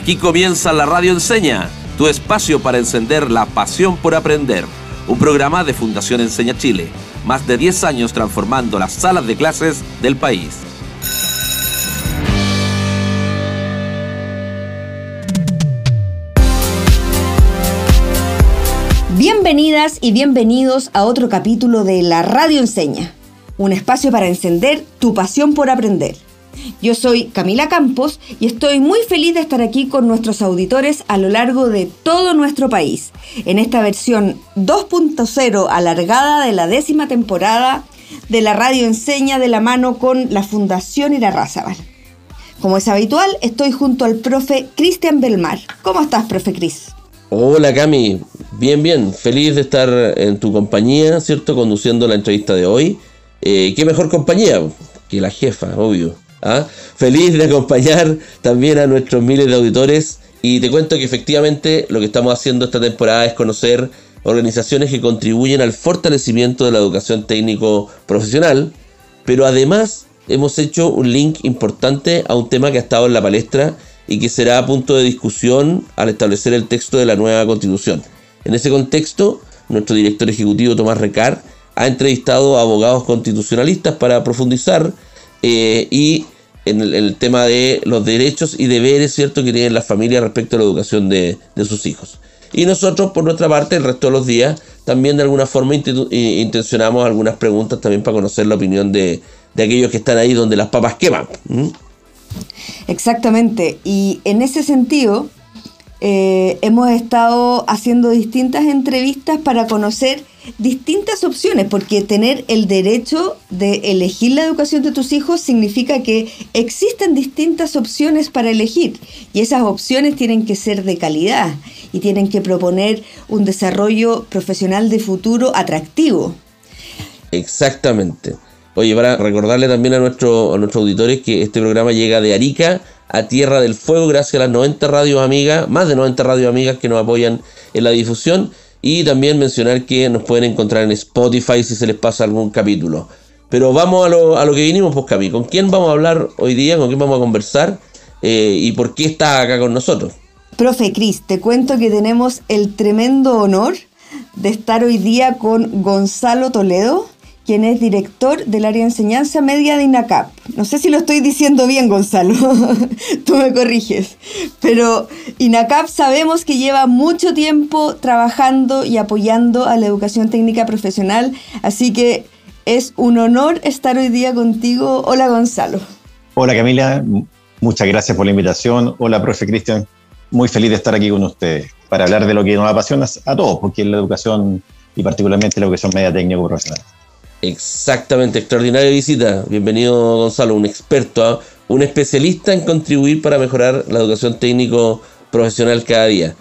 Aquí comienza la Radio Enseña, tu espacio para encender la pasión por aprender. Un programa de Fundación Enseña Chile. Más de 10 años transformando las salas de clases del país. Bienvenidas y bienvenidos a otro capítulo de la Radio Enseña, un espacio para encender tu pasión por aprender. Yo soy Camila Campos y estoy muy feliz de estar aquí con nuestros auditores a lo largo de todo nuestro país, en esta versión 2.0 alargada de la 10ª temporada de la Radio Enseña de la mano con la Fundación Irarrázaval. Como es habitual, estoy junto al profe Cristian Belmar. ¿Cómo estás, profe Cris? Hola Cami, bien, feliz de estar en tu compañía, ¿cierto? Conduciendo la entrevista de hoy. ¿Qué mejor compañía que la jefa, obvio? Feliz de acompañar también a nuestros miles de auditores, y te cuento que efectivamente lo que estamos haciendo esta temporada es conocer organizaciones que contribuyen al fortalecimiento de la educación técnico profesional, pero además hemos hecho un link importante a un tema que ha estado en la palestra y que será punto de discusión al establecer el texto de la nueva Constitución. En ese contexto, nuestro director ejecutivo Tomás Recart ha entrevistado a abogados constitucionalistas para profundizar y en el tema de los derechos y deberes, ¿cierto?, que tienen las familias respecto a la educación de sus hijos. Y nosotros, por nuestra parte, el resto de los días, también de alguna forma intencionamos algunas preguntas también para conocer la opinión de aquellos que están ahí donde las papas queman. Exactamente, y en ese sentido hemos estado haciendo distintas entrevistas para conocer distintas opciones, porque tener el derecho de elegir la educación de tus hijos significa que existen distintas opciones para elegir, y esas opciones tienen que ser de calidad y tienen que proponer un desarrollo profesional de futuro atractivo. Exactamente. Oye, para recordarle también a nuestros auditores que este programa llega de Arica a Tierra del Fuego gracias a las 90 radios amigas, más de 90 radios amigas que nos apoyan en la difusión, y también mencionar que nos pueden encontrar en Spotify si se les pasa algún capítulo. Pero vamos a lo que vinimos, pues Cami, ¿con quién vamos a hablar hoy día? ¿Con quién vamos a conversar? ¿Y por qué está acá con nosotros? Profe Cris, te cuento que tenemos el tremendo honor de estar hoy día con Gonzalo Toledo, quien es director del área de enseñanza media de INACAP. No sé si lo estoy diciendo bien, Gonzalo, tú me corriges. Pero INACAP sabemos que lleva mucho tiempo trabajando y apoyando a la educación técnica profesional, así que es un honor estar hoy día contigo. Hola, Gonzalo. Hola, Camila, muchas gracias por la invitación. Hola, profe Cristian, muy feliz de estar aquí con ustedes para hablar de lo que nos apasiona a todos, porque es la educación y particularmente la educación media técnico profesional. Exactamente, extraordinaria visita. Bienvenido, Gonzalo, un experto, un especialista en contribuir para mejorar la educación técnico profesional cada día.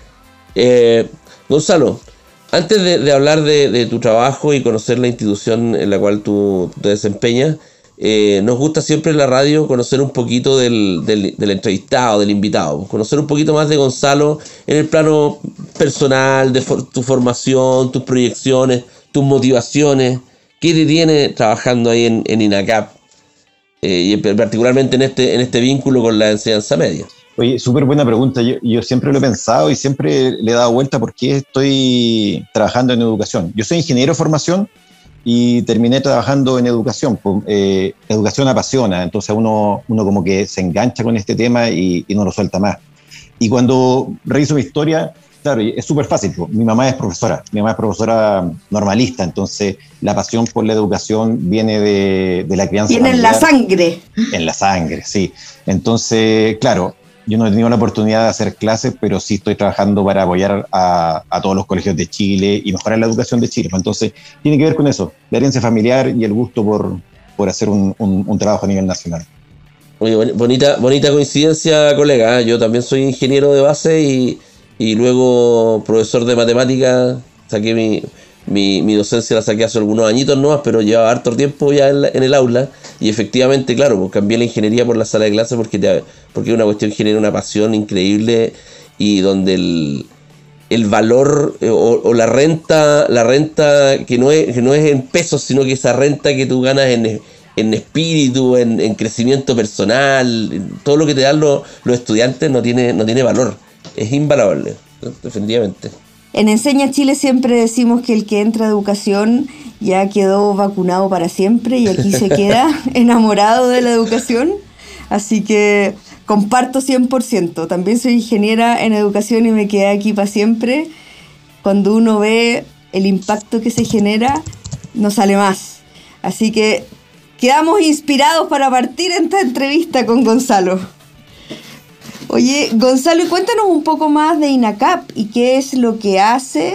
Gonzalo, antes de hablar de tu trabajo y conocer la institución en la cual tú te desempeñas, nos gusta siempre en la radio conocer un poquito del entrevistado, del invitado, conocer un poquito más de Gonzalo en el plano personal, de tu formación, tus proyecciones, tus motivaciones. ¿Qué te tiene trabajando ahí en INACAP? Y particularmente en este vínculo con la enseñanza media. Oye, súper buena pregunta. Yo siempre lo he pensado y siempre le he dado vuelta por qué estoy trabajando en educación. Yo soy ingeniero de formación y terminé trabajando en educación. Educación apasiona, entonces uno como que se engancha con este tema y no lo suelta más. Y cuando reviso mi historia, claro, es súper fácil. Mi mamá es profesora normalista, entonces la pasión por la educación viene de la crianza familiar. Viene en la sangre. En la sangre, sí. Entonces, claro, yo no he tenido la oportunidad de hacer clases, pero sí estoy trabajando para apoyar a todos los colegios de Chile y mejorar la educación de Chile. Entonces, tiene que ver con eso, la herencia familiar y el gusto por hacer un trabajo a nivel nacional. Oye, bonita coincidencia, colega. Yo también soy ingeniero de base y luego profesor de matemáticas. Saqué mi docencia, la saqué hace algunos añitos nomás, pero llevaba harto tiempo ya en el aula, y efectivamente, claro, pues cambié la ingeniería por la sala de clases porque es una cuestión que genera una pasión increíble, y donde el valor o la renta que no es en pesos, sino que esa renta que tú ganas en espíritu, en crecimiento personal, todo lo que te dan los estudiantes no tiene valor, es invaluable, ¿no? Definitivamente. En Enseña Chile siempre decimos que el que entra a educación ya quedó vacunado para siempre y aquí se queda enamorado de la educación, así que comparto 100%. También soy ingeniera en educación y me quedé aquí para siempre. Cuando uno ve el impacto que se genera, no sale más. Así que quedamos inspirados para partir en esta entrevista con Gonzalo. Oye, Gonzalo, cuéntanos un poco más de INACAP y qué es lo que hace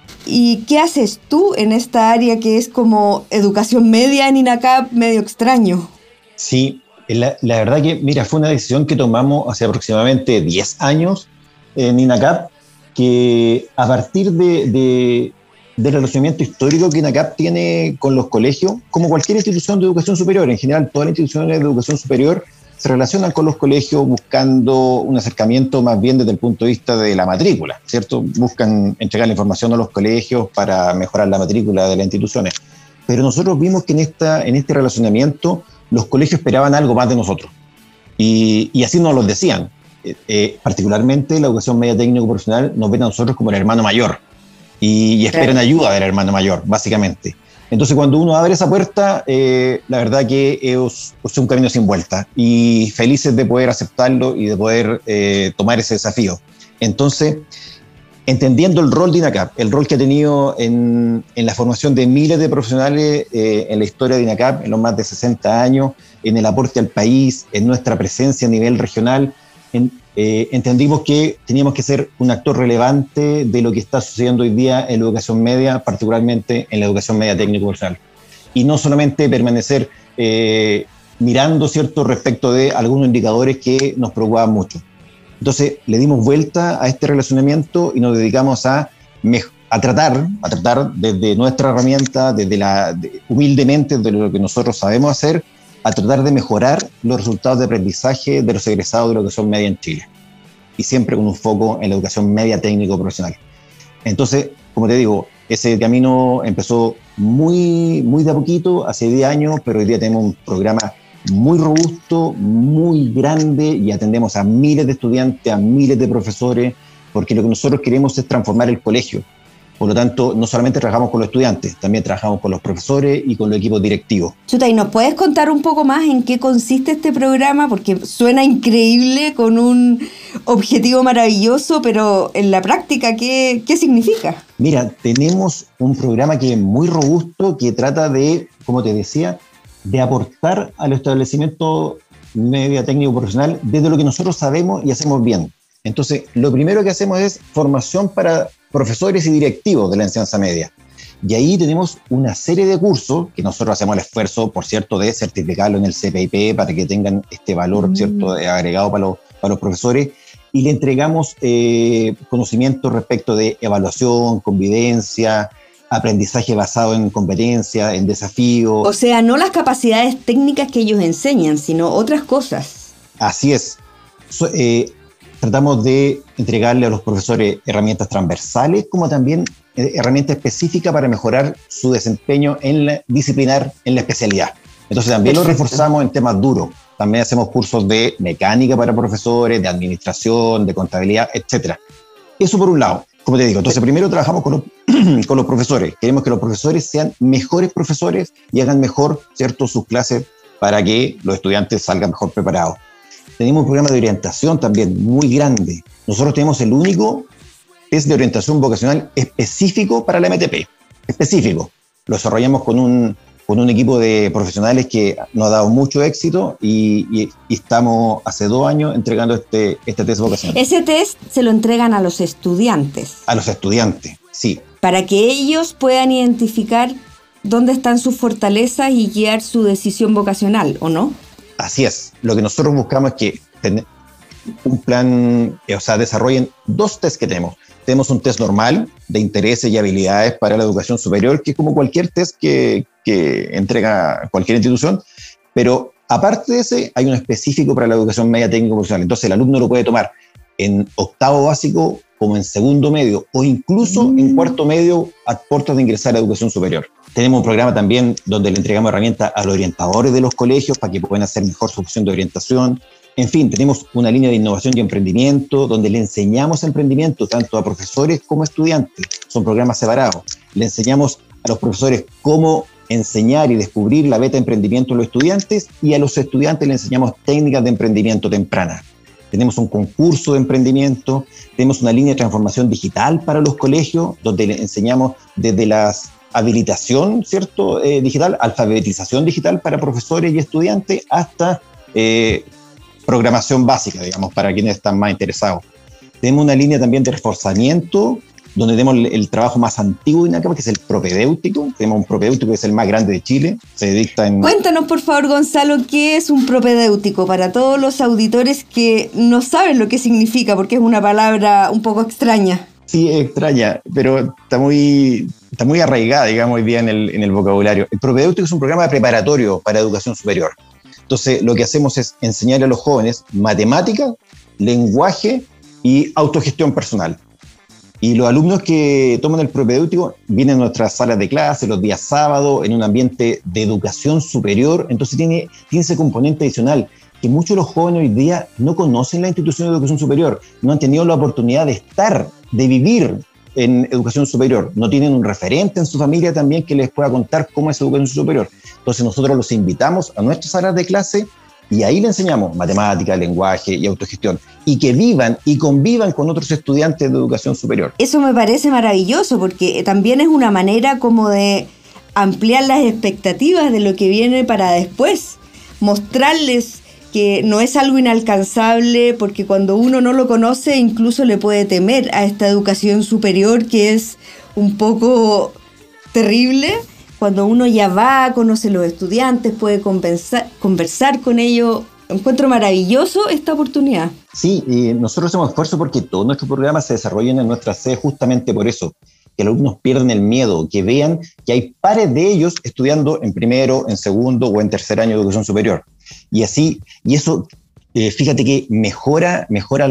y qué haces tú en esta área que es como educación media en INACAP, medio extraño. Sí, la verdad que, mira, fue una decisión que tomamos hace aproximadamente 10 años en INACAP, que a partir del relacionamiento histórico que INACAP tiene con los colegios, como cualquier institución de educación superior, en general todas las instituciones de educación superior se relacionan con los colegios buscando un acercamiento más bien desde el punto de vista de la matrícula, ¿cierto? Buscan entregar la información a los colegios para mejorar la matrícula de las instituciones. Pero nosotros vimos que en este relacionamiento los colegios esperaban algo más de nosotros. Y así nos lo decían. Particularmente la educación media técnico profesional nos ven a nosotros como el hermano mayor y esperan ayuda del hermano mayor, básicamente. Entonces, cuando uno abre esa puerta, la verdad que es un camino sin vuelta y felices de poder aceptarlo y de poder tomar ese desafío. Entonces, entendiendo el rol de INACAP, el rol que ha tenido en la formación de miles de profesionales en la historia de INACAP, en los más de 60 años, en el aporte al país, en nuestra presencia a nivel regional, entendimos que teníamos que ser un actor relevante de lo que está sucediendo hoy día en la educación media, particularmente en la educación media técnico-profesional. Y no solamente permanecer mirando, ¿cierto?, respecto de algunos indicadores que nos preocupaban mucho. Entonces, le dimos vuelta a este relacionamiento y nos dedicamos a tratar desde nuestra herramienta, humildemente, de lo que nosotros sabemos hacer, a tratar de mejorar los resultados de aprendizaje de los egresados de la educación media en Chile. Y siempre con un foco en la educación media técnico-profesional. Entonces, como te digo, ese camino empezó muy de a poquito, hace 10 años, pero hoy día tenemos un programa muy robusto, muy grande y atendemos a miles de estudiantes, a miles de profesores, porque lo que nosotros queremos es transformar el colegio. Por lo tanto, no solamente trabajamos con los estudiantes, también trabajamos con los profesores y con los equipos directivos. Chuta, ¿y nos puedes contar un poco más en qué consiste este programa? Porque suena increíble, con un objetivo maravilloso, pero en la práctica, ¿qué significa? Mira, tenemos un programa que es muy robusto, que trata de, como te decía, de aportar al establecimiento media técnico profesional desde lo que nosotros sabemos y hacemos bien. Entonces, lo primero que hacemos es formación para profesores y directivos de la enseñanza media. Y ahí tenemos una serie de cursos que nosotros hacemos el esfuerzo, por cierto, de certificarlo en el CPIP para que tengan este valor, ¿cierto?, agregado para los profesores, y le entregamos conocimientos respecto de evaluación, convivencia, aprendizaje basado en competencia, en desafíos. O sea, no las capacidades técnicas que ellos enseñan, sino otras cosas. Así es. Tratamos de entregarle a los profesores herramientas transversales, como también herramientas específicas para mejorar su desempeño en la disciplinar, en la especialidad. Entonces también lo reforzamos en temas duros. También hacemos cursos de mecánica para profesores, de administración, de contabilidad, etc. Eso por un lado, como te digo. Entonces primero trabajamos con los profesores. Queremos que los profesores sean mejores profesores y hagan mejor, ¿cierto?, sus clases para que los estudiantes salgan mejor preparados. Tenemos un programa de orientación también muy grande. Nosotros tenemos el único test de orientación vocacional específico para la MTP. Específico. Lo desarrollamos con un equipo de profesionales que nos ha dado mucho éxito y estamos hace 2 años entregando este test vocacional. Ese test se lo entregan a los estudiantes. A los estudiantes, sí. Para que ellos puedan identificar dónde están sus fortalezas y guiar su decisión vocacional, ¿o no? Así es. Lo que nosotros buscamos es que un plan, desarrollen 2 tests que tenemos. Tenemos un test normal de intereses y habilidades para la educación superior, que es como cualquier test que entrega cualquier institución, pero aparte de ese, hay uno específico para la educación media técnico profesional. Entonces el alumno lo puede tomar en 8º básico, como en 2º medio, o incluso en 4º medio a puertas de ingresar a educación superior. Tenemos un programa también donde le entregamos herramientas a los orientadores de los colegios para que puedan hacer mejor su opción de orientación. En fin, tenemos una línea de innovación y emprendimiento donde le enseñamos emprendimiento tanto a profesores como a estudiantes. Son programas separados. Le enseñamos a los profesores cómo enseñar y descubrir la beta de emprendimiento a los estudiantes, y a los estudiantes le enseñamos técnicas de emprendimiento temprana. Tenemos un concurso de emprendimiento, tenemos una línea de transformación digital para los colegios, donde le enseñamos desde la habilitación, ¿cierto? Digital, alfabetización digital para profesores y estudiantes, hasta programación básica, digamos, para quienes están más interesados. Tenemos una línea también de reforzamiento, donde tenemos el trabajo más antiguo de INACAP, que es el propedéutico. Tenemos un propedéutico que es el más grande de Chile. Se dicta en... Cuéntanos, por favor, Gonzalo, ¿qué es un propedéutico? Para todos los auditores que no saben lo que significa, porque es una palabra un poco extraña. Sí, es extraña, pero está muy arraigada, digamos, hoy día en el vocabulario. El propedéutico es un programa preparatorio para educación superior. Entonces, lo que hacemos es enseñar a los jóvenes matemática, lenguaje y autogestión personal. Y los alumnos que toman el propedéutico vienen a nuestras salas de clase los días sábados, en un ambiente de educación superior. Entonces tiene ese componente adicional, que muchos de los jóvenes hoy día no conocen la institución de educación superior, no han tenido la oportunidad de vivir en educación superior, no tienen un referente en su familia también que les pueda contar cómo es educación superior. Entonces nosotros los invitamos a nuestras salas de clase, y ahí le enseñamos matemática, lenguaje y autogestión, y que vivan y convivan con otros estudiantes de educación superior. Eso me parece maravilloso, porque también es una manera como de ampliar las expectativas de lo que viene para después, mostrarles que no es algo inalcanzable, porque cuando uno no lo conoce incluso le puede temer a esta educación superior, que es un poco terrible. Cuando uno ya va, conoce a los estudiantes, puede conversar con ellos. Encuentro maravilloso esta oportunidad. Sí, y nosotros hacemos esfuerzo porque todos nuestros programas se desarrollan en nuestra sede justamente por eso, que los alumnos pierdan el miedo, que vean que hay pares de ellos estudiando en primero, en segundo o en tercer año de educación superior. Y eso, fíjate que mejora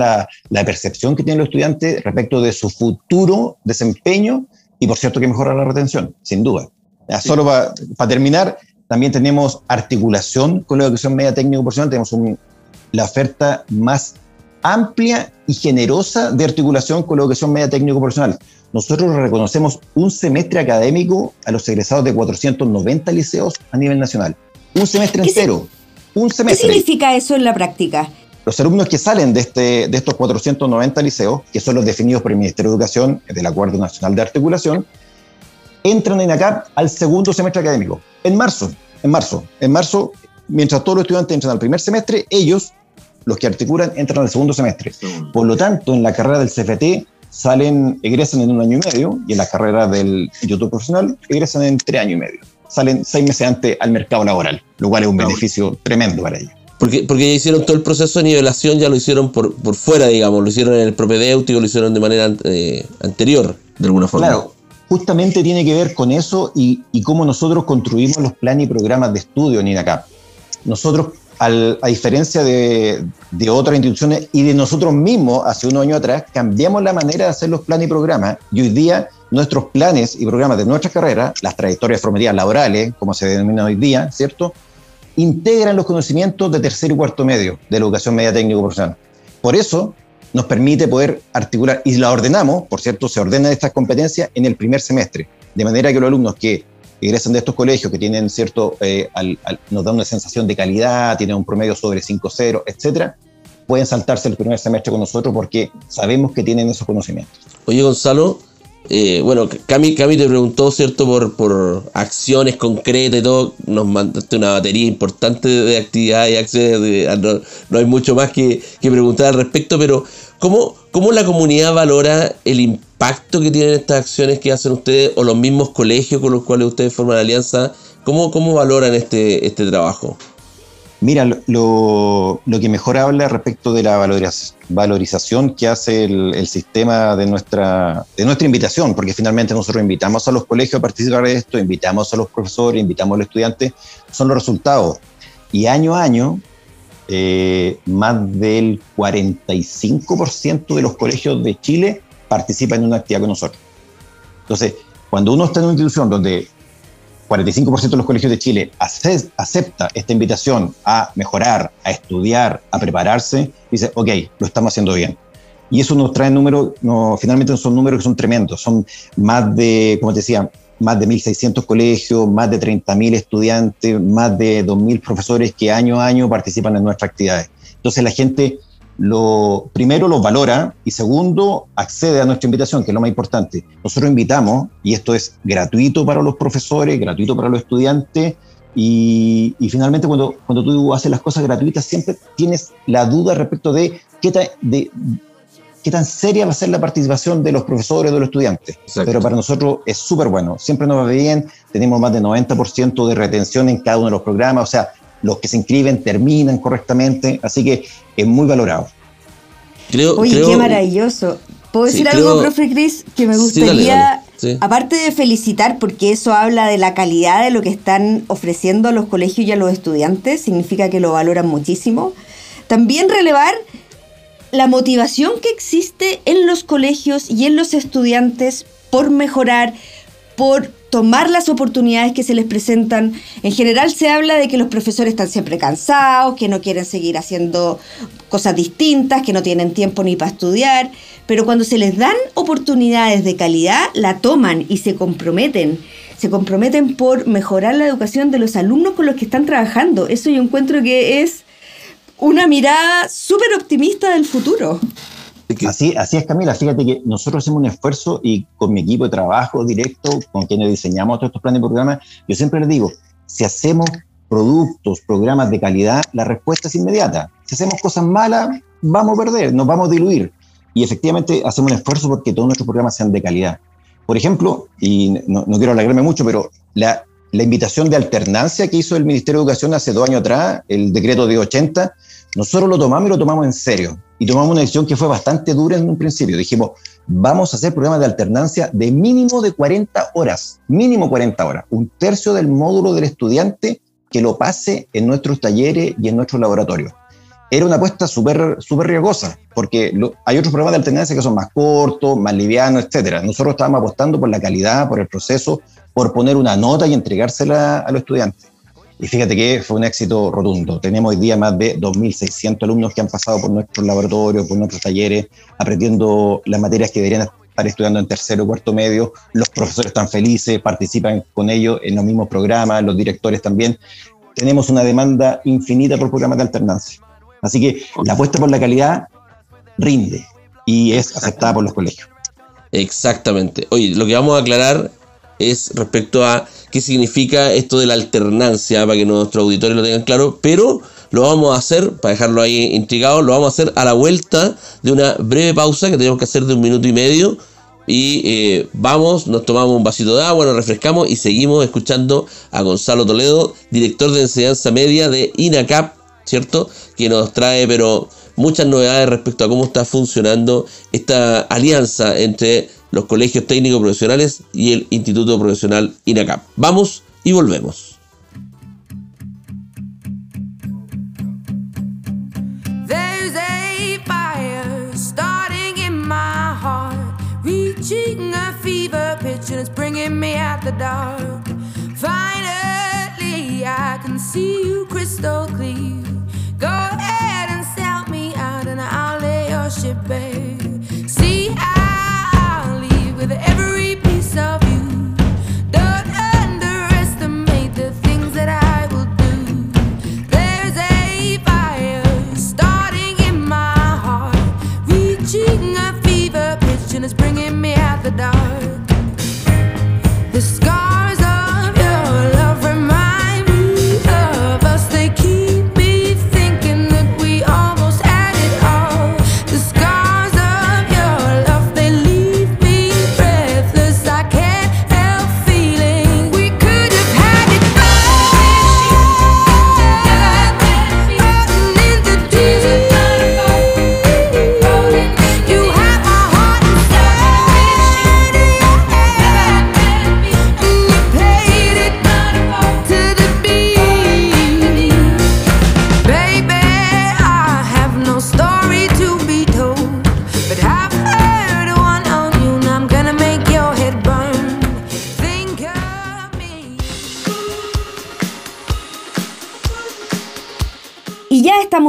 la percepción que tienen los estudiantes respecto de su futuro desempeño, y por cierto que mejora la retención, sin duda. Sí. Solo para terminar, también tenemos articulación con la educación media técnico profesional. Tenemos la oferta más amplia y generosa de articulación con la educación media técnico profesional. Nosotros reconocemos un semestre académico a los egresados de 490 liceos a nivel nacional. Un semestre entero. Un semestre. ¿Qué significa eso en la práctica? Los alumnos que salen de estos 490 liceos, que son los definidos por el Ministerio de Educación del Acuerdo Nacional de Articulación, entran en INACAP al segundo semestre académico, en marzo, mientras todos los estudiantes entran al primer semestre, ellos, los que articulan, entran al segundo semestre. Por lo tanto, en la carrera del CFT egresan en 1 año y medio, y en la carrera del YouTube profesional egresan en 3 años y medio. Salen 6 meses antes al mercado laboral, lo cual es un beneficio tremendo para ellos. Porque ya hicieron todo el proceso de nivelación, ya lo hicieron por fuera, digamos, lo hicieron en el propedéutico, lo hicieron de manera anterior, de alguna forma. Claro. Justamente tiene que ver con eso y cómo nosotros construimos los planes y programas de estudio en INACAP. Nosotros, a diferencia de otras instituciones y de nosotros mismos hace unos años atrás, cambiamos la manera de hacer los planes y programas, y hoy día nuestros planes y programas de nuestras carreras, las trayectorias formativas laborales, como se denomina hoy día, ¿cierto?, integran los conocimientos de tercer y cuarto medio de la educación media técnico profesional. Por eso nos permite poder articular, y la ordenamos, por cierto, se ordenan estas competencias en el primer semestre, de manera que los alumnos que egresan de estos colegios, que tienen cierto, nos dan una sensación de calidad, tienen un promedio sobre 5.0, etcétera, pueden saltarse el primer semestre con nosotros porque sabemos que tienen esos conocimientos. Oye, Gonzalo, bueno, Cami te preguntó, ¿cierto?, por acciones concretas y todo. Nos mandaste una batería importante de actividades y acciones. No hay mucho más que preguntar al respecto, pero ¿cómo la comunidad valora el impacto que tienen estas acciones que hacen ustedes, o los mismos colegios con los cuales ustedes forman alianza? ¿Cómo valoran este trabajo? Mira, lo que mejor habla respecto de la valorización que hace el sistema de nuestra invitación, porque finalmente nosotros invitamos a los colegios a participar de esto, invitamos a los profesores, invitamos a los estudiantes, son los resultados. Y año a año, más del 45% de los colegios de Chile participan en una actividad con nosotros. Entonces, cuando uno está en una institución donde 45% de los colegios de Chile acepta esta invitación a mejorar, a estudiar, a prepararse, dice, ok, lo estamos haciendo bien. Y eso nos trae números, finalmente son números que son tremendos, son más de, como te decía, más de 1.600 colegios, más de 30.000 estudiantes, más de 2.000 profesores que año a año participan en nuestras actividades. Entonces la gente primero los valora y segundo accede a nuestra invitación, que es lo más importante. Nosotros invitamos, y esto es gratuito para los profesores, gratuito para los estudiantes, y finalmente cuando tú haces las cosas gratuitas siempre tienes la duda respecto de qué tan seria va a ser la participación de los profesores o de los estudiantes. Exacto. Pero para nosotros es súper bueno, siempre nos va bien, tenemos más de 90% de retención en cada uno de los programas, o sea, los que se inscriben terminan correctamente, así que es muy valorado. Oye, qué maravilloso. ¿Puedo decir algo, profe Cris? Que me gustaría, dale. Sí. Aparte de felicitar, porque eso habla de la calidad de lo que están ofreciendo a los colegios y a los estudiantes, significa que lo valoran muchísimo, también relevar la motivación que existe en los colegios y en los estudiantes por mejorar, por tomar las oportunidades que se les presentan. En general se habla de que los profesores están siempre cansados, que no quieren seguir haciendo cosas distintas, que no tienen tiempo ni para estudiar, pero cuando se les dan oportunidades de calidad, la toman y se comprometen por mejorar la educación de los alumnos con los que están trabajando. Eso yo encuentro que es una mirada súper optimista del futuro. Así es, Camila. Fíjate que nosotros hacemos un esfuerzo y con mi equipo de trabajo directo, con quienes diseñamos todos estos planes de programa, yo siempre les digo, si hacemos productos, programas de calidad, la respuesta es inmediata. Si hacemos cosas malas, vamos a perder, nos vamos a diluir. Y efectivamente hacemos un esfuerzo porque todos nuestros programas sean de calidad. Por ejemplo, y no quiero alargarme mucho, pero la invitación de alternancia que hizo el Ministerio de Educación hace 2 años atrás, el decreto de 80, nosotros lo tomamos y lo tomamos en serio. Y tomamos una decisión que fue bastante dura en un principio. Dijimos, vamos a hacer programas de alternancia de mínimo de 40 horas, mínimo 40 horas, 1/3 del módulo del estudiante que lo pase en nuestros talleres y en nuestros laboratorios. Era una apuesta súper riesgosa, porque hay otros programas de alternancia que son más cortos, más livianos, etc. Nosotros estábamos apostando por la calidad, por el proceso, por poner una nota y entregársela a los estudiantes. Y fíjate que fue un éxito rotundo. Tenemos hoy día más de 2.600 alumnos que han pasado por nuestros laboratorios, por nuestros talleres, aprendiendo las materias que deberían estar estudiando en tercero o cuarto medio. Los profesores están felices, participan con ellos en los mismos programas, los directores también. Tenemos una demanda infinita por programas de alternancia. Así que la apuesta por la calidad rinde y es aceptada por los colegios. Exactamente. Oye, lo que vamos a aclarar es respecto a qué significa esto de la alternancia, para que nuestros auditores lo tengan claro, pero lo vamos a hacer, para dejarlo ahí intrigado, lo vamos a hacer a la vuelta de una breve pausa que tenemos que hacer de 1 minuto y medio, y nos tomamos un vasito de agua, nos refrescamos y seguimos escuchando a Gonzalo Toledo, director de enseñanza media de INACAP, ¿cierto? Que nos trae muchas novedades respecto a cómo está funcionando esta alianza entre los colegios técnicos profesionales y el Instituto Profesional INACAP. Vamos y volvemos. There's a fire starting in my heart, reaching a fever pitch and it's bringing me out the dark. Finally, I can see you crystal clear. Go ahead and sell me out and I'll lay your ship bare. See, with every piece of you, don't underestimate the things that I will do. There's a fire starting in my heart, reaching a fever pitch and it's bringing me out the dark. The scars of your love remind me of us. They keep me thinking that we almost had it all. The scars of your love, they leave me breathless. I can't help feeling we could have had it all. Rotten into tears. You have my heart inside.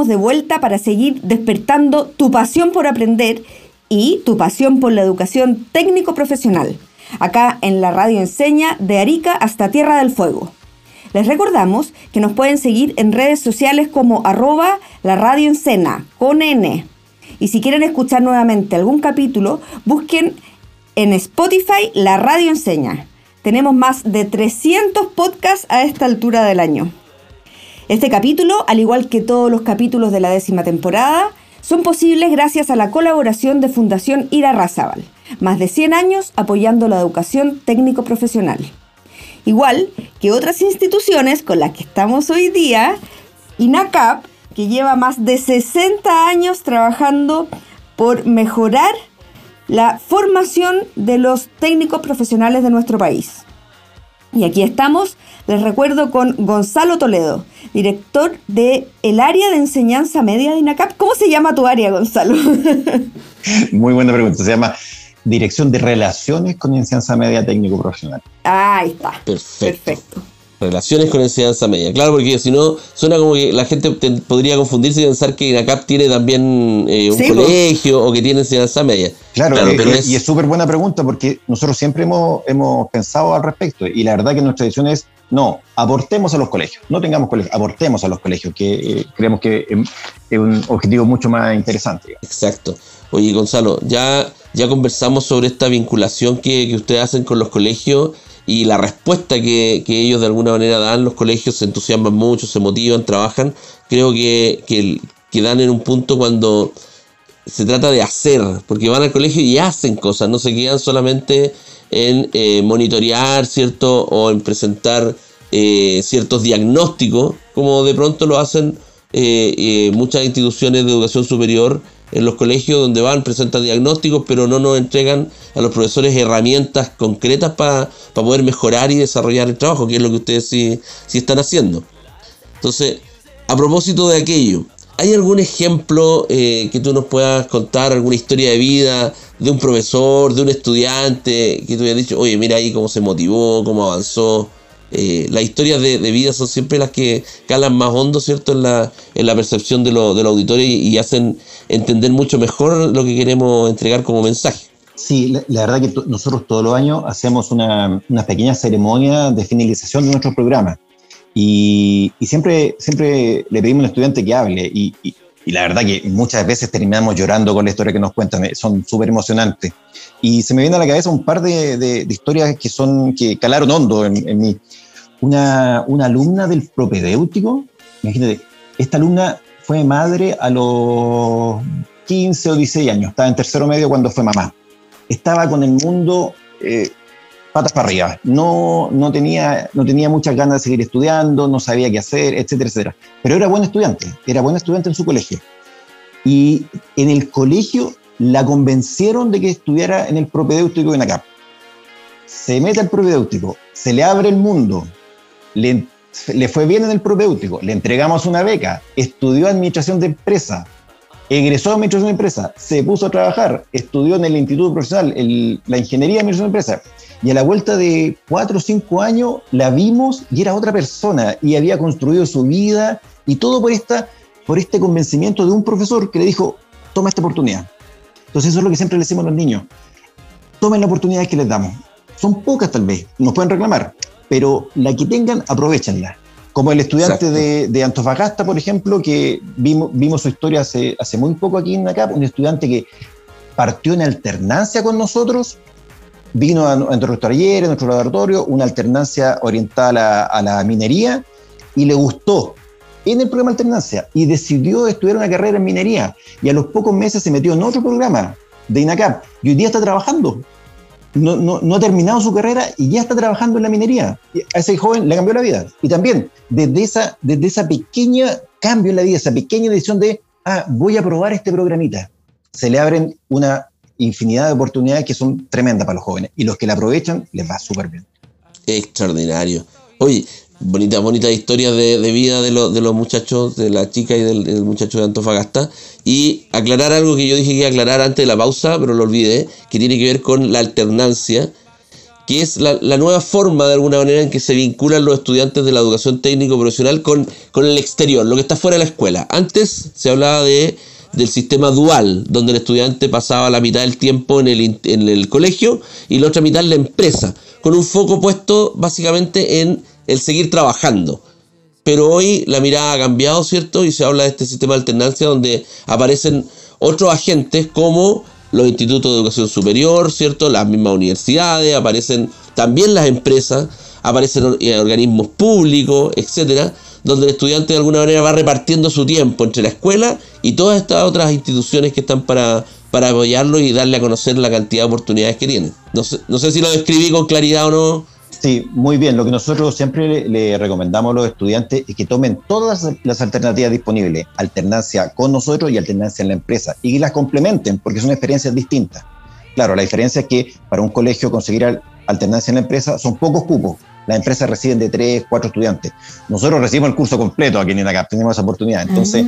estamos de vuelta para seguir despertando tu pasión por aprender y tu pasión por la educación técnico-profesional, acá en la Radio Enseña de Arica hasta Tierra del Fuego. Les recordamos que nos pueden seguir en redes sociales como @laradioencena, con N. Y si quieren escuchar nuevamente algún capítulo, busquen en Spotify La Radio Enseña. Tenemos más de 300 podcasts a esta altura del año. Este capítulo, al igual que todos los capítulos de la 10ª temporada, son posibles gracias a la colaboración de Fundación Irarrázaval, más de 100 años apoyando la educación técnico-profesional. Igual que otras instituciones con las que estamos hoy día, INACAP, que lleva más de 60 años trabajando por mejorar la formación de los técnicos profesionales de nuestro país. Y aquí estamos, les recuerdo, con Gonzalo Toledo, director del área de enseñanza media de INACAP. ¿Cómo se llama tu área, Gonzalo? Muy buena pregunta. Se llama Dirección de Relaciones con Enseñanza Media Técnico Profesional. Ahí está. Perfecto. Relaciones con enseñanza media. Claro, porque si no, suena como que la gente podría confundirse y pensar que INACAP tiene también un colegio o que tiene enseñanza media. Claro, y es súper buena pregunta porque nosotros siempre hemos pensado al respecto y la verdad que nuestra visión es, no, aportemos a los colegios, no tengamos colegios, aportemos a los colegios, que creemos que es un objetivo mucho más interesante. Digamos. Exacto. Oye, Gonzalo, ya conversamos sobre esta vinculación que ustedes hacen con los colegios y la respuesta que ellos de alguna manera dan. Los colegios se entusiasman mucho, se motivan, trabajan. Creo que dan en un punto cuando se trata de hacer, porque van al colegio y hacen cosas, no se quedan solamente en monitorear, ¿cierto? O en presentar ciertos diagnósticos, como de pronto lo hacen muchas instituciones de educación superior en los colegios, donde van, presentan diagnósticos, pero no nos entregan a los profesores herramientas concretas para poder mejorar y desarrollar el trabajo, que es lo que ustedes sí están haciendo. Entonces, a propósito de aquello, ¿hay algún ejemplo que tú nos puedas contar, alguna historia de vida de un profesor, de un estudiante, que tú hayas dicho, oye, mira ahí cómo se motivó, cómo avanzó? Las historias de vida son siempre las que calan más hondo, ¿cierto? En la percepción de los auditores y hacen entender mucho mejor lo que queremos entregar como mensaje. Sí, la verdad que nosotros todos los años hacemos una pequeña ceremonia de finalización de nuestros programas y siempre le pedimos al estudiante que hable y la verdad que muchas veces terminamos llorando con la historia que nos cuentan, son súper emocionantes. Y se me viene a la cabeza un par de historias que calaron hondo en mí. Una alumna del propedéutico, imagínate, esta alumna fue madre a los 15 o 16 años, estaba en tercero medio cuando fue mamá. Estaba con el mundo patas para arriba, no tenía muchas ganas de seguir estudiando, no sabía qué hacer, etcétera, etcétera. Pero era buena estudiante en su colegio. Y en el colegio la convencieron de que estudiara en el propedéutico de INACAP. Se mete al propedéutico, se le abre el mundo, le fue bien en el propedéutico, le entregamos una beca, estudió administración de empresa, egresó a administración de empresa, se puso a trabajar, estudió en el instituto profesional, la ingeniería de administración de empresa, y a la vuelta de 4 o 5 años la vimos y era otra persona y había construido su vida y todo por este convencimiento de un profesor que le dijo, toma esta oportunidad. Entonces eso es lo que siempre le decimos a los niños, tomen la oportunidad que les damos. Son pocas tal vez, nos pueden reclamar, pero la que tengan, aprovechenla. Como el estudiante de Antofagasta, por ejemplo, que vimos su historia hace muy poco aquí en INACAP, un estudiante que partió en alternancia con nosotros, vino a nuestro taller, a nuestro laboratorio, una alternancia orientada a la minería, y le gustó en el programa de alternancia, y decidió estudiar una carrera en minería, y a los pocos meses se metió en otro programa de INACAP, y hoy día está trabajando. No ha terminado su carrera y ya está trabajando en la minería. A ese joven le cambió la vida. Y también, desde esa pequeña cambio en la vida, esa pequeña decisión de, voy a probar este programita, se le abren una infinidad de oportunidades que son tremendas para los jóvenes. Y los que la aprovechan, les va súper bien. Extraordinario. Oye, bonita historia de vida de los muchachos, de la chica y del muchacho de Antofagasta. Y aclarar algo que yo dije que iba a aclarar antes de la pausa, pero lo olvidé, que tiene que ver con la alternancia. que es la nueva forma de alguna manera en que se vinculan los estudiantes de la educación técnico profesional con el exterior, lo que está fuera de la escuela. Antes se hablaba del sistema dual, donde el estudiante pasaba la mitad del tiempo en el colegio y la otra mitad en la empresa, con un foco puesto básicamente en el seguir trabajando. Pero hoy la mirada ha cambiado, ¿cierto? Y se habla de este sistema de alternancia donde aparecen otros agentes como los institutos de educación superior, ¿cierto? Las mismas universidades, aparecen también las empresas, aparecen organismos públicos, etcétera, donde el estudiante de alguna manera va repartiendo su tiempo entre la escuela y todas estas otras instituciones que están para apoyarlo y darle a conocer la cantidad de oportunidades que tienen. No sé si lo describí con claridad o no. Sí, muy bien. Lo que nosotros siempre le recomendamos a los estudiantes es que tomen todas las alternativas disponibles, alternancia con nosotros y alternancia en la empresa, y que las complementen porque son experiencias distintas. Claro, la diferencia es que para un colegio conseguir alternancia en la empresa son pocos cupos. Las empresas reciben de 3, 4 estudiantes. Nosotros recibimos el curso completo aquí en INACAP, tenemos esa oportunidad. Entonces,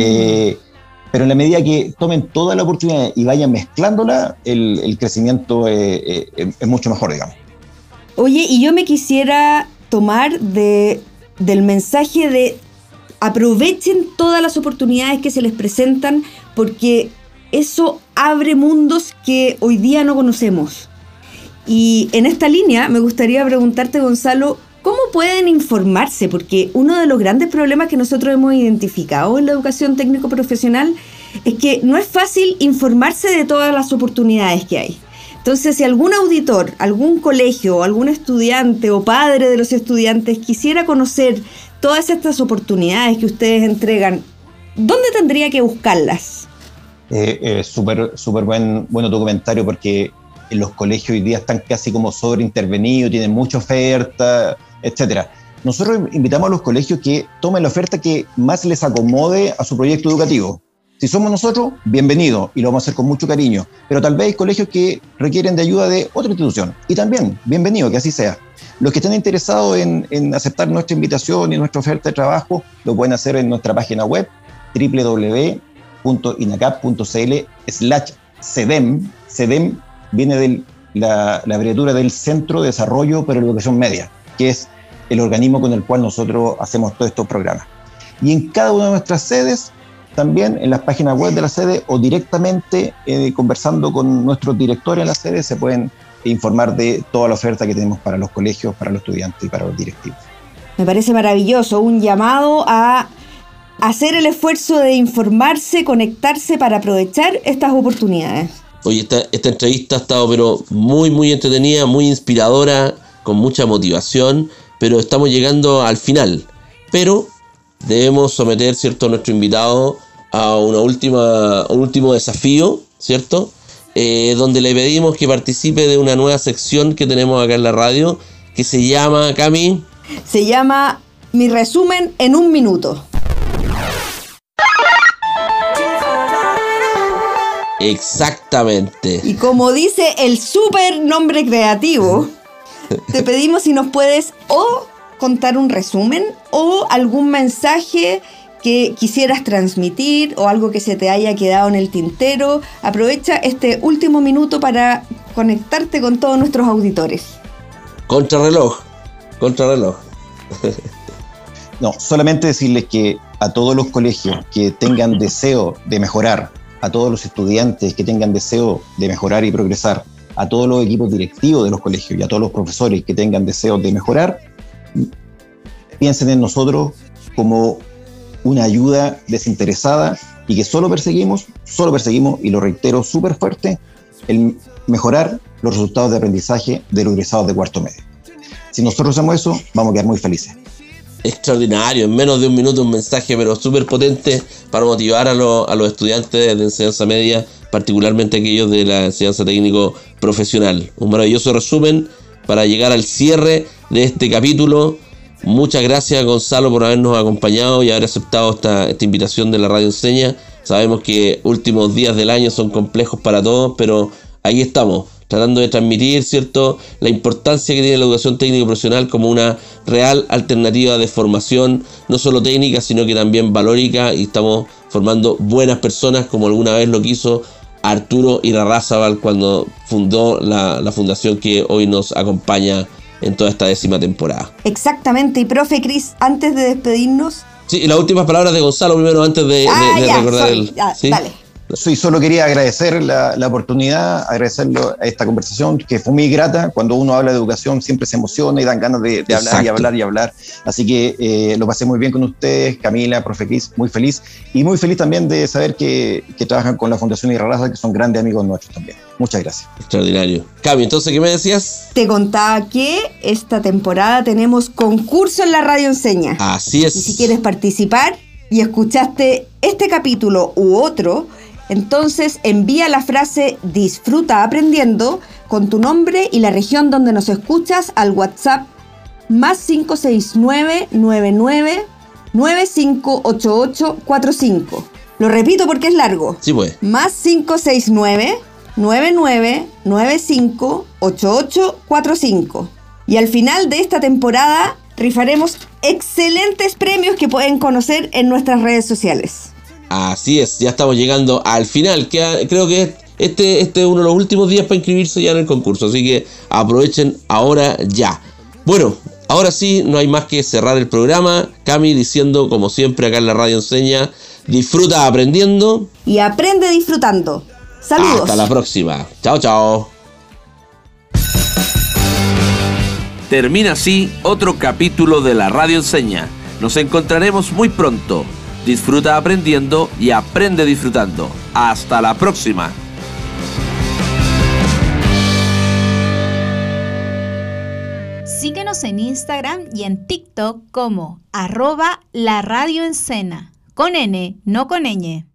pero en la medida que tomen toda la oportunidad y vayan mezclándola, el crecimiento es mucho mejor, digamos. Oye, y yo me quisiera tomar del mensaje de aprovechen todas las oportunidades que se les presentan, porque eso abre mundos que hoy día no conocemos. Y en esta línea me gustaría preguntarte, Gonzalo, ¿cómo pueden informarse? Porque uno de los grandes problemas que nosotros hemos identificado en la educación técnico-profesional es que no es fácil informarse de todas las oportunidades que hay. Entonces, si algún auditor, algún colegio, algún estudiante o padre de los estudiantes quisiera conocer todas estas oportunidades que ustedes entregan, ¿dónde tendría que buscarlas? Súper bueno tu comentario, porque en los colegios hoy día están casi como sobreintervenidos, tienen mucha oferta, etcétera. Nosotros invitamos a los colegios que tomen la oferta que más les acomode a su proyecto educativo. Si somos nosotros, bienvenido, y lo vamos a hacer con mucho cariño. Pero tal vez hay colegios que requieren de ayuda de otra institución. Y también, bienvenido, que así sea. Los que estén interesados en aceptar nuestra invitación y nuestra oferta de trabajo, lo pueden hacer en nuestra página web, www.inacap.cl/CEDEM. CEDEM viene de la abreviatura del Centro de Desarrollo para la Educación Media, que es el organismo con el cual nosotros hacemos todos estos programas. Y en cada una de nuestras sedes, también en las páginas web de la sede o directamente conversando con nuestros directores en la sede, se pueden informar de toda la oferta que tenemos para los colegios, para los estudiantes y para los directivos. Me parece maravilloso, un llamado a hacer el esfuerzo de informarse, conectarse para aprovechar estas oportunidades. Oye, esta entrevista ha estado pero muy entretenida, muy inspiradora, con mucha motivación, pero estamos llegando al final. Pero debemos someter, ¿cierto?, a nuestro invitado a un último desafío, ¿cierto? Donde le pedimos que participe de una nueva sección que tenemos acá en la radio, que se llama, Cami... Se llama Mi resumen en un minuto. Exactamente. Y como dice el súper nombre creativo, te pedimos si nos puedes o contar un resumen o algún mensaje que quisieras transmitir o algo que se te haya quedado en el tintero. Aprovecha este último minuto para conectarte con todos nuestros auditores. Contrarreloj. No, solamente decirles que a todos los colegios que tengan deseo de mejorar, a todos los estudiantes que tengan deseo de mejorar y progresar, a todos los equipos directivos de los colegios y a todos los profesores que tengan deseo de mejorar, piensen en nosotros como una ayuda desinteresada y que solo perseguimos, y lo reitero súper fuerte, el mejorar los resultados de aprendizaje de los egresados de cuarto medio. Si nosotros hacemos eso, vamos a quedar muy felices. Extraordinario, en menos de un minuto un mensaje pero súper potente para motivar a los estudiantes de enseñanza media, particularmente aquellos de la enseñanza técnico profesional. Un maravilloso resumen para llegar al cierre de este capítulo. Muchas gracias, Gonzalo, por habernos acompañado y haber aceptado esta invitación de la Radio Enseña. Sabemos que últimos días del año son complejos para todos, pero ahí estamos, tratando de transmitir, ¿cierto?, la importancia que tiene la educación técnico profesional como una real alternativa de formación, no solo técnica, sino que también valórica, y estamos formando buenas personas, como alguna vez lo quiso Arturo Irarrázaval cuando fundó la fundación que hoy nos acompaña en toda esta 10ª temporada. Exactamente, y profe Cris, antes de despedirnos... Sí, las últimas palabras de Gonzalo primero antes de recordar ¿sí? Dale. Sí, solo quería agradecer la oportunidad, agradecerlo a esta conversación que fue muy grata. Cuando uno habla de educación siempre se emociona y dan ganas de hablar y hablar y hablar. Así que lo pasé muy bien con ustedes, Camila, profe Cris, muy feliz. Y muy feliz también de saber que trabajan con la Fundación Irarrázaval, que son grandes amigos nuestros también. Muchas gracias. Extraordinario. Cami, entonces, ¿qué me decías? Te contaba que esta temporada tenemos concurso en la Radio Enseña. Así es. Y si quieres participar y escuchaste este capítulo u otro, entonces envía la frase "disfruta aprendiendo" con tu nombre y la región donde nos escuchas al WhatsApp +569 99 958845. Lo repito porque es largo. Sí, pues. +569 99 958845. Y al final de esta temporada rifaremos excelentes premios que pueden conocer en nuestras redes sociales. Así es, ya estamos llegando al final. Creo que este es uno de los últimos días para inscribirse ya en el concurso, así que aprovechen ahora ya. Bueno, ahora sí, no hay más que cerrar el programa. Cami diciendo, como siempre acá en la Radio Enseña, disfruta aprendiendo. Y aprende disfrutando. Saludos. Hasta la próxima. Chao, chao. Termina así otro capítulo de la Radio Enseña. Nos encontraremos muy pronto. Disfruta aprendiendo y aprende disfrutando. Hasta la próxima. Síguenos en Instagram y en TikTok como @laradioencena, con N, no con ñ.